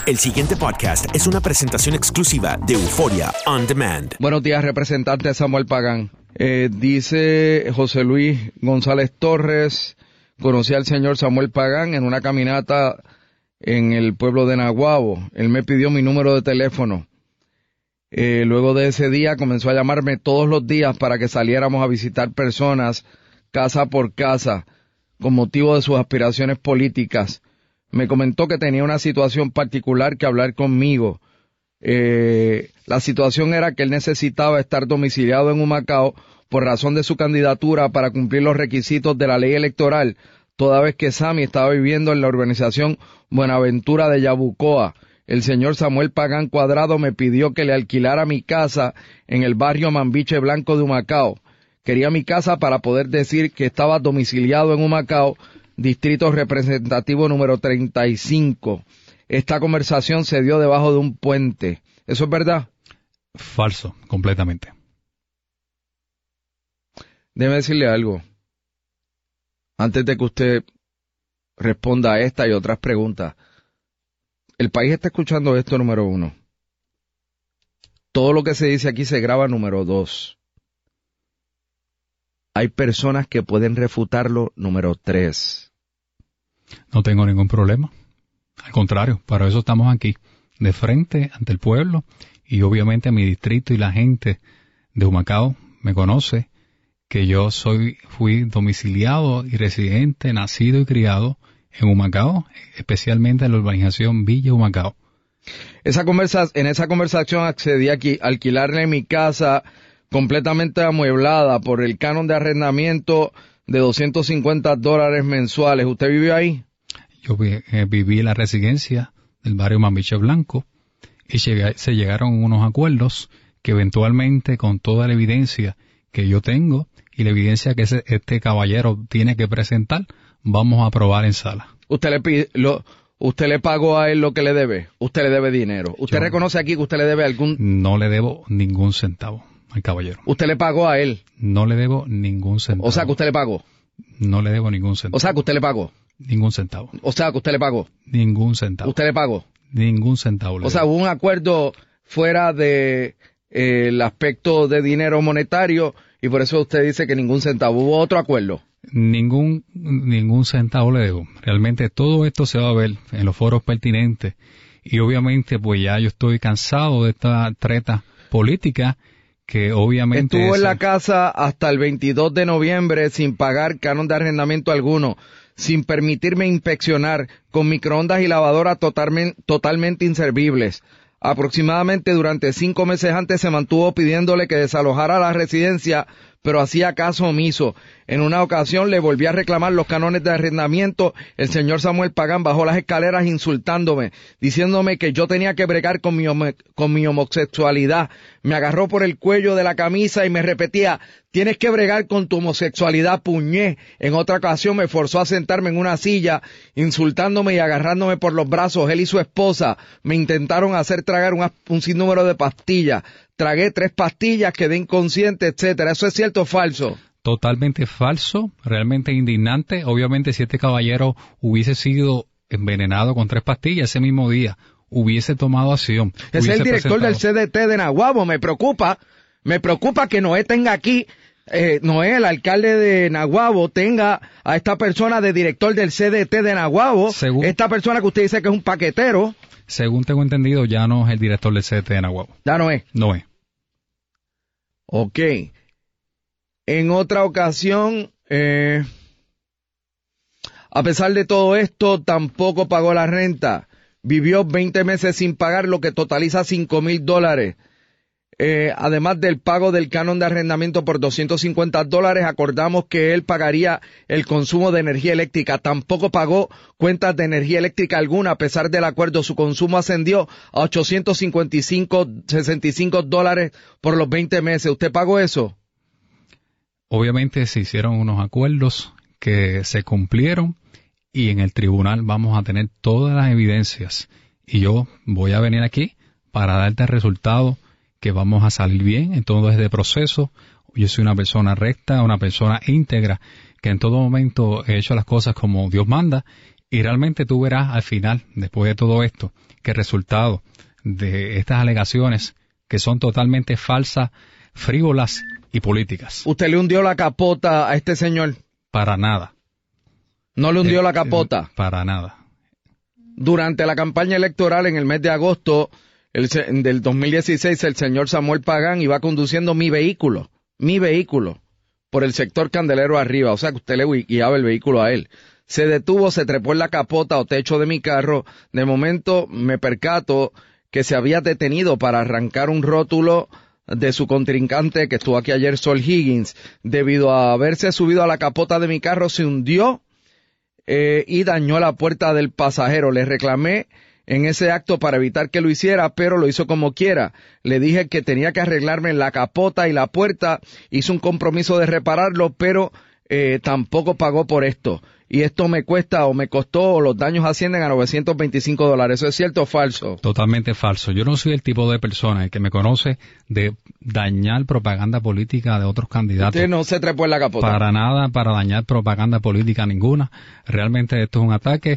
El siguiente podcast es una presentación exclusiva de Euforia On Demand. Buenos días, representante Samuel Pagán. Dice José Luis González Torres, conocí al señor Samuel Pagán en una caminata en el pueblo de Naguabo. Él me pidió mi número de teléfono. Luego de ese día comenzó a llamarme todos los días para que saliéramos a visitar personas casa por casa con motivo de sus aspiraciones políticas. Me comentó que tenía una situación particular que hablar conmigo. La situación era que él necesitaba estar domiciliado en Humacao por razón de su candidatura para cumplir los requisitos de la ley electoral, toda vez que Sammy estaba viviendo en la urbanización Buenaventura de Yabucoa. El señor Samuel Pagán Cuadrado me pidió que le alquilara mi casa en el barrio Mambiche Blanco de Humacao. Quería mi casa para poder decir que estaba domiciliado en Humacao, Distrito Representativo número 35. Esta conversación se dio debajo de un puente. ¿Eso es verdad? Falso, completamente. Déjeme decirle algo. Antes de que usted responda a esta y otras preguntas. El país está escuchando esto, número 1. Todo lo que se dice aquí se graba, número 2. Hay personas que pueden refutarlo, número 3. No tengo ningún problema. Al contrario, para eso estamos aquí, de frente ante el pueblo, y obviamente mi distrito y la gente de Humacao me conoce que yo fui domiciliado y residente, nacido y criado en Humacao, especialmente en la urbanización Villa Humacao. En esa conversación accedí a alquilarle mi casa completamente amueblada por el canon de arrendamiento de $250 mensuales. ¿Usted vivió ahí? Yo viví en la residencia del barrio Mambiche Blanco y se llegaron unos acuerdos que eventualmente, con toda la evidencia que yo tengo y la evidencia que este caballero tiene que presentar, vamos a aprobar en sala. ¿Usted le pagó a él lo que le debe? ¿Usted le debe dinero? ¿Usted reconoce aquí que usted le debe algún...? No le debo ningún centavo al caballero. ¿Usted le pagó a él? No le debo ningún centavo. O sea, que usted le pagó. No le debo ningún centavo. O sea, que usted le pagó. Ningún centavo. O sea, que usted le pagó. Ningún centavo. ¿Usted le pagó? Ningún centavo. O sea, hubo un acuerdo fuera de el aspecto de dinero monetario y por eso usted dice que ningún centavo. ¿Hubo otro acuerdo? Ningún centavo le debo. Realmente todo esto se va a ver en los foros pertinentes y obviamente pues ya yo estoy cansado de esta treta política que obviamente... Estuvo en la casa hasta el 22 de noviembre sin pagar canon de arrendamiento alguno, sin permitirme inspeccionar, con microondas y lavadora totalmente inservibles. Aproximadamente durante 5 meses antes se mantuvo pidiéndole que desalojara la residencia, pero hacía caso omiso. En una ocasión le volví a reclamar los canones de arrendamiento. El señor Samuel Pagán bajó las escaleras insultándome, diciéndome que yo tenía que bregar con mi homosexualidad. Me agarró por el cuello de la camisa y me repetía, tienes que bregar con tu homosexualidad, puñé. En otra ocasión me forzó a sentarme en una silla, insultándome y agarrándome por los brazos. Él y su esposa me intentaron hacer tragar un sinnúmero de pastillas. Tragué 3 pastillas, quedé inconsciente, etcétera. ¿Eso es cierto o falso? Totalmente falso, realmente indignante. Obviamente si este caballero hubiese sido envenenado con 3 pastillas ese mismo día, hubiese tomado acción. Es el director del CDT de Naguabo. Me preocupa que Noé tenga aquí, Noé, el alcalde de Naguabo, tenga a esta persona de director del CDT de Naguabo, esta persona que usted dice que es un paquetero. Según tengo entendido, ya no es el director del CDT de Naguabo. ¿Ya no es? No es. Ok. En otra ocasión, a pesar de todo esto, tampoco pagó la renta. Vivió 20 meses sin pagar, lo que totaliza $5,000. Además del pago del canon de arrendamiento por $250, acordamos que él pagaría el consumo de energía eléctrica. Tampoco pagó cuentas de energía eléctrica alguna. A pesar del acuerdo, su consumo ascendió a $865 por los 20 meses. ¿Usted pagó eso? Obviamente se hicieron unos acuerdos que se cumplieron y en el tribunal vamos a tener todas las evidencias y yo voy a venir aquí para darte el resultado que vamos a salir bien en todo este proceso. Yo soy una persona recta, una persona íntegra, que en todo momento he hecho las cosas como Dios manda, y realmente tú verás al final, después de todo esto, que el resultado de estas alegaciones, que son totalmente falsas, frívolas y políticas. ¿Usted le hundió la capota a este señor? Para nada. ¿No le hundió la capota? Para nada. Durante la campaña electoral en el mes de agosto del 2016, el señor Samuel Pagán iba conduciendo mi vehículo, por el sector Candelero arriba, o sea que usted le guiaba el vehículo a él. Se detuvo, se trepó en la capota o techo de mi carro. De momento me percato que se había detenido para arrancar un rótulo de su contrincante que estuvo aquí ayer, Sol Higgins. Debido a haberse subido a la capota de mi carro, se hundió y dañó la puerta del pasajero. Le reclamé en ese acto para evitar que lo hiciera, pero lo hizo como quiera. Le dije que tenía que arreglarme la capota y la puerta. Hizo un compromiso de repararlo, pero tampoco pagó por esto. Y esto me cuesta o me costó, o los daños ascienden a $925. ¿Eso es cierto o falso? Totalmente falso. Yo no soy el tipo de persona que me conoce de dañar propaganda política de otros candidatos. Usted no se trepó en la capota. Para nada, para dañar propaganda política ninguna. Realmente esto es un ataque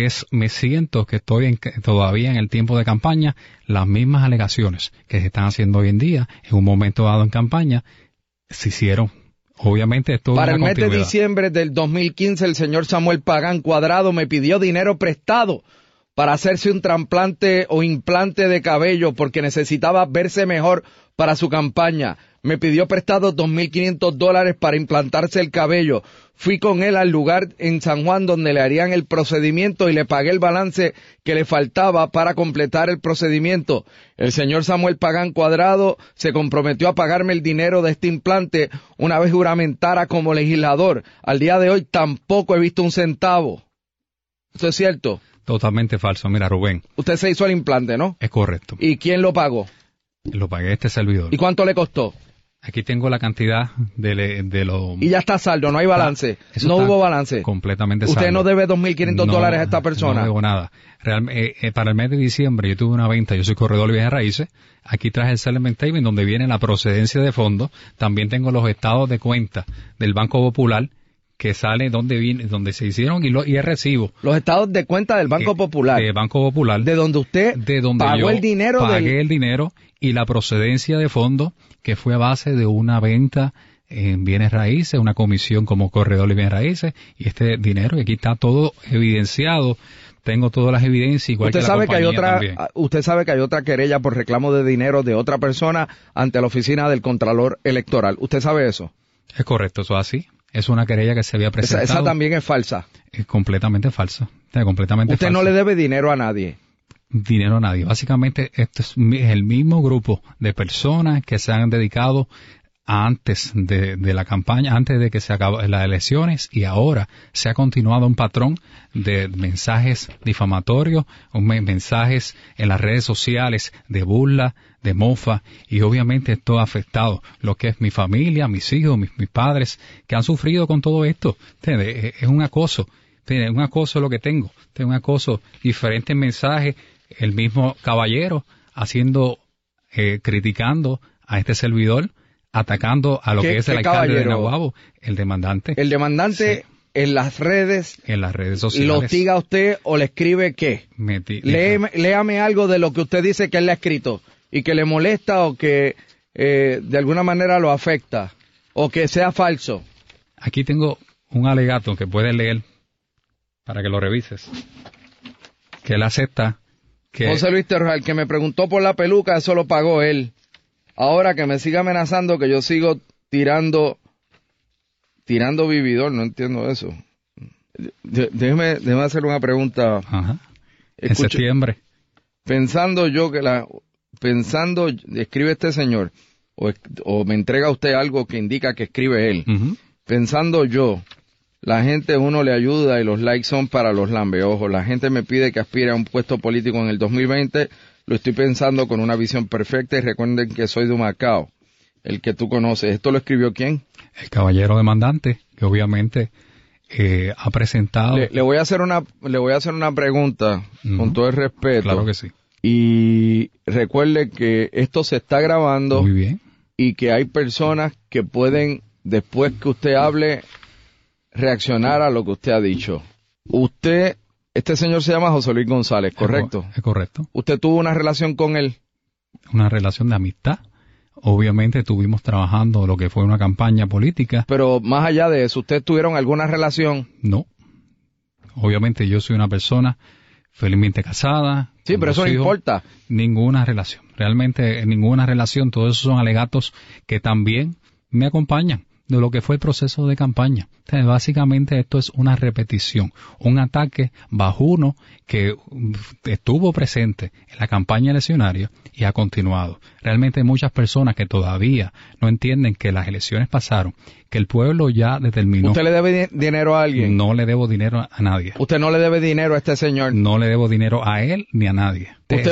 me siento que estoy todavía en el tiempo de campaña. Las mismas alegaciones que se están haciendo hoy en día, en un momento dado en campaña, se hicieron. Obviamente esto para el mes de diciembre del 2015, el señor Samuel Pagán Cuadrado me pidió dinero prestado para hacerse un trasplante o implante de cabello porque necesitaba verse mejor para su campaña. Me pidió prestado $2,500 para implantarse el cabello. Fui con él al lugar en San Juan donde le harían el procedimiento y le pagué el balance que le faltaba para completar el procedimiento. El señor Samuel Pagán Cuadrado se comprometió a pagarme el dinero de este implante una vez juramentara como legislador. Al día de hoy tampoco he visto un centavo. ¿Eso es cierto? Totalmente falso. Mira, Rubén. Usted se hizo el implante, ¿no? Es correcto. ¿Y quién lo pagó? Lo pagué este servidor. ¿Y cuánto le costó? Aquí tengo la cantidad de lo... Y ya está saldo, no hay balance. No hubo balance. Completamente saldo. ¿Usted no debe $2,500 a esta persona? No debo nada. Para el mes de diciembre yo tuve una venta, yo soy corredor de bienes raíces. Aquí traje el settlement statement donde viene la procedencia de fondos. También tengo los estados de cuenta del Banco Popular que sale donde se hicieron y el recibo. Los estados de cuenta del Banco Popular. De Banco Popular. De donde usted pagó el dinero. Pagué el dinero y la procedencia de fondos que fue a base de una venta en bienes raíces, una comisión como corredor de bienes raíces y este dinero, y aquí está todo evidenciado. Tengo todas las evidencias, igual que la compañía también. Usted sabe que hay otra querella por reclamo de dinero de otra persona ante la oficina del Contralor Electoral. ¿Usted sabe eso? Es correcto, eso es así. Es una querella que se había presentado. Esa también es falsa. Es completamente falsa. Completamente Usted falsa. no le debe dinero a nadie. Dinero a nadie. Básicamente, esto es el mismo grupo de personas que se han dedicado antes de la campaña, antes de que se acaben las elecciones, y ahora se ha continuado un patrón de mensajes difamatorios, mensajes en las redes sociales de burla, de mofa, y obviamente esto ha afectado lo que es mi familia, mis hijos, mis padres, que han sufrido con todo esto. Es un acoso. Es un acoso lo que tengo. Es un acoso, diferentes mensajes, el mismo caballero criticando a este servidor, atacando a lo que es el alcalde de Naguabo, el demandante. El demandante sí. En las redes sociales. ¿Lo hostiga a usted o le escribe qué? Léame algo de lo que usted dice que él le ha escrito y que le molesta o que de alguna manera lo afecta o que sea falso. Aquí tengo un alegato que puedes leer para que lo revises. Que él acepta que... José Luis Terral, que me preguntó por la peluca, eso lo pagó él. Ahora que me siga amenazando que yo sigo tirando vividor, no entiendo eso. Déjeme hacer una pregunta. Ajá. En septiembre. Escribe este señor, o me entrega usted algo que indica que escribe él. Uh-huh. Pensando yo, la gente uno le ayuda y los likes son para los lambeojos. La gente me pide que aspire a un puesto político en el 2020. Lo estoy pensando con una visión perfecta y recuerden que soy de Humacao, el que tú conoces. ¿Esto lo escribió quién? El caballero demandante, que obviamente ha presentado... Le voy a hacer una pregunta, con todo el respeto. Claro que sí. Y recuerde que esto se está grabando. Muy bien. Y que hay personas que pueden, después que usted hable, reaccionar a lo que usted ha dicho. Usted Este señor se llama José Luis González, ¿correcto? Es correcto. ¿Usted tuvo una relación con él? Una relación de amistad. Obviamente estuvimos trabajando lo que fue una campaña política. Pero más allá de eso, ¿ustedes tuvieron alguna relación? No. Obviamente yo soy una persona felizmente casada. Sí, pero eso no importa. Ninguna relación. Realmente ninguna relación. Todos esos son alegatos que también me acompañan de lo que fue el proceso de campaña. Entonces, básicamente esto es una repetición, un ataque bajuno que estuvo presente en la campaña eleccionaria y ha continuado. Realmente hay muchas personas que todavía no entienden que las elecciones pasaron, que el pueblo ya determinó. ¿Usted le debe dinero a alguien? No le debo dinero a nadie. ¿Usted no le debe dinero a este señor? No le debo dinero a él ni a nadie.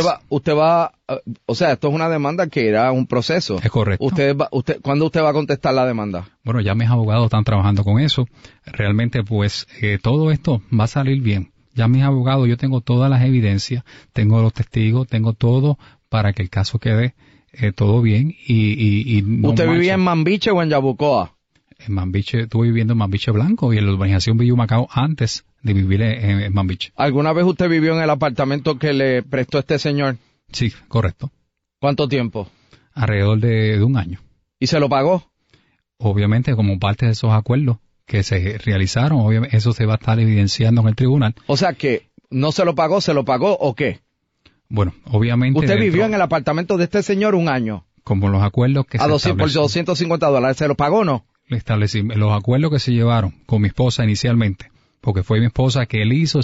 O sea, esto es una demanda que era un proceso. Es correcto. ¿Cuándo usted va a contestar la demanda? Bueno, ya mis abogados están trabajando con eso. Realmente, pues, todo esto va a salir bien. Ya mis abogados, yo tengo todas las evidencias, tengo los testigos, tengo todo para que el caso quede todo bien y no ¿Usted marche. vivía en Mambiche o en Yabucoa? En Mambiche, estuve viviendo en Mambiche Blanco y en la urbanización Villa Humacao antes de vivir en Mambiche. ¿Alguna vez usted vivió en el apartamento que le prestó este señor? Sí, correcto. ¿Cuánto tiempo? Alrededor de un año. ¿Y se lo pagó? Obviamente, como parte de esos acuerdos que se realizaron, obviamente eso se va a estar evidenciando en el tribunal. O sea que no se lo pagó o qué? Bueno, obviamente... Usted vivió en el apartamento de este señor un año. Como los acuerdos que por $250, ¿se lo pagó o no? Los acuerdos que se llevaron con mi esposa inicialmente, porque fue mi esposa que él hizo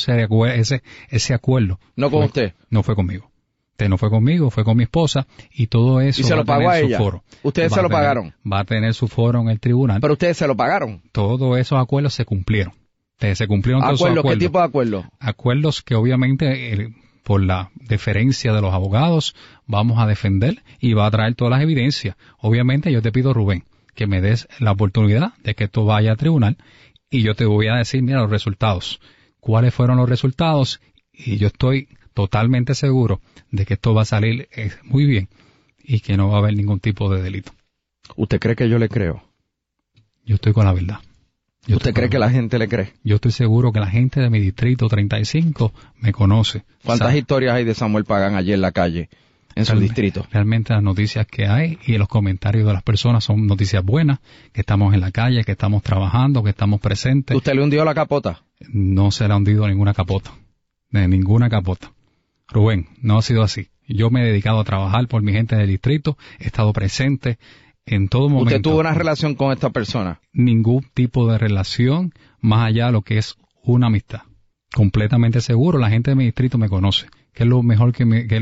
ese acuerdo. ¿No con usted? No fue conmigo. No fue conmigo, fue con mi esposa y todo eso. ¿Y se lo pagó a ella? Foro. ¿Ustedes se lo pagaron? Va a tener su foro en el tribunal. ¿Pero ustedes se lo pagaron? Todos esos acuerdos se cumplieron. Se cumplieron todos esos acuerdos. ¿Qué tipo de acuerdos? Acuerdos que obviamente por la deferencia de los abogados vamos a defender y va a traer todas las evidencias. Obviamente yo te pido, Rubén, que me des la oportunidad de que esto vaya a tribunal y yo te voy a decir, mira, los resultados. ¿Cuáles fueron los resultados? Y yo estoy totalmente seguro de que esto va a salir muy bien y que no va a haber ningún tipo de delito. ¿Usted cree que yo le creo? Yo estoy con la verdad. ¿Usted cree que la gente le cree? Yo estoy seguro que la gente de mi distrito 35 me conoce. ¿Cuántas historias hay de Samuel Pagán allí en la calle, en su distrito? Realmente las noticias que hay y los comentarios de las personas son noticias buenas, que estamos en la calle, que estamos trabajando, que estamos presentes. ¿Usted le hundió la capota? No se le ha hundido ninguna capota. De ninguna capota. Rubén, no ha sido así. Yo me he dedicado a trabajar por mi gente del distrito, he estado presente en todo momento. ¿Usted tuvo una relación con esta persona? Ningún tipo de relación, más allá de lo que es una amistad. Completamente seguro, la gente de mi distrito me conoce, que es lo mejor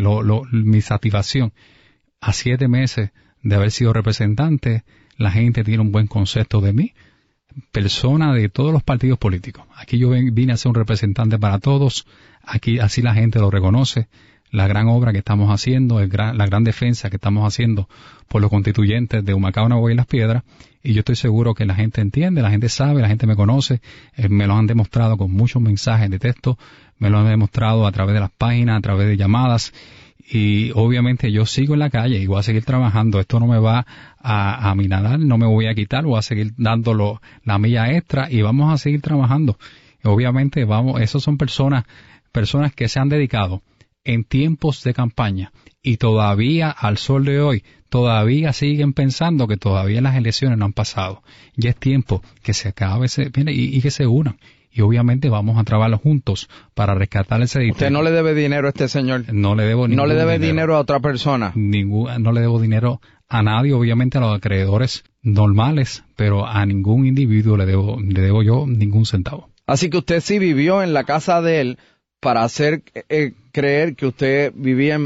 mi satisfacción. A 7 meses de haber sido representante, la gente tiene un buen concepto de mí. Persona de todos los partidos políticos. Aquí yo vine a ser un representante para todos. Aquí así la gente lo reconoce. La gran obra que estamos haciendo, la gran defensa que estamos haciendo por los constituyentes de Humacao, Navojoa y Las Piedras. Y yo estoy seguro que la gente entiende, la gente sabe, la gente me conoce. Me lo han demostrado con muchos mensajes de texto. Me lo han demostrado a través de las páginas, a través de llamadas. Y obviamente yo sigo en la calle y voy a seguir trabajando. Esto no me va a amilanar, no me voy a quitar, voy a seguir dándolo la milla extra y vamos a seguir trabajando. Y obviamente esos son personas que se han dedicado en tiempos de campaña y todavía al sol de hoy, todavía siguen pensando que todavía las elecciones no han pasado. Ya es tiempo que se acabe y que se unan. Y obviamente vamos a trabajar juntos para rescatar ese distrito. ¿Usted no le debe dinero a este señor? No le debo ¿No le debe dinero a otra persona? No le debo dinero a nadie, obviamente a los acreedores normales, pero a ningún individuo le debo yo ningún centavo. Así que usted sí vivió en la casa de él para hacer creer que usted vivía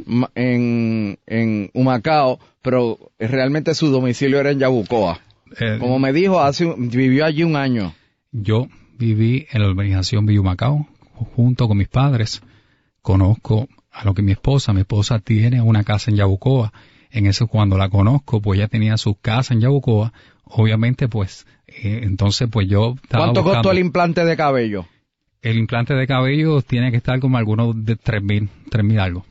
en Humacao, pero realmente su domicilio era en Yabucoa. Como me dijo, vivió allí un año. Yo viví en la urbanización Villa Humacao junto con mis padres. Conozco a lo que mi esposa tiene una casa en Yabucoa. En eso cuando la conozco, pues ella tenía su casa en Yabucoa. Obviamente, pues, entonces pues yo estaba ¿Cuánto costó el implante de cabello? El implante de cabello tiene que estar como algunos de 3,000 algo.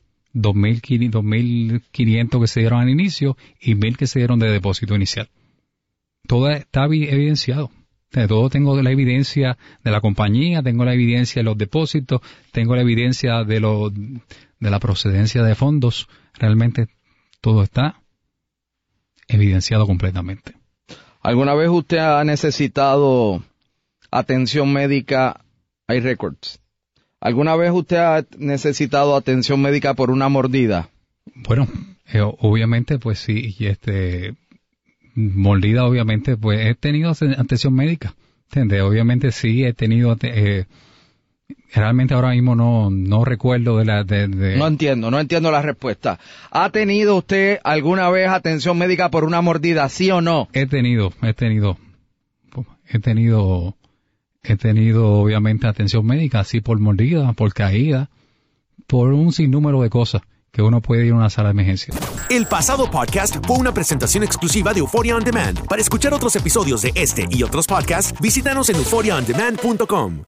2,500 que se dieron al inicio y 1,000 que se dieron de depósito inicial. Todo está evidenciado. De todo tengo la evidencia de la compañía, tengo la evidencia de los depósitos, tengo la evidencia de la procedencia de fondos. Realmente todo está evidenciado completamente. ¿Alguna vez usted ha necesitado atención médica? Hay records. ¿Alguna vez usted ha necesitado atención médica por una mordida? Bueno, obviamente pues sí, mordida obviamente pues he tenido atención médica, ¿entiendes? Obviamente sí he tenido, realmente ahora mismo no recuerdo No entiendo la respuesta. ¿Ha tenido usted alguna vez atención médica por una mordida, sí o no? He tenido obviamente atención médica, así por mordida, por caída, por un sinnúmero de cosas que uno puede ir a una sala de emergencia. El pasado podcast fue una presentación exclusiva de Euphoria On Demand. Para escuchar otros episodios de este y otros podcasts, visítanos en euphoriaondemand.com.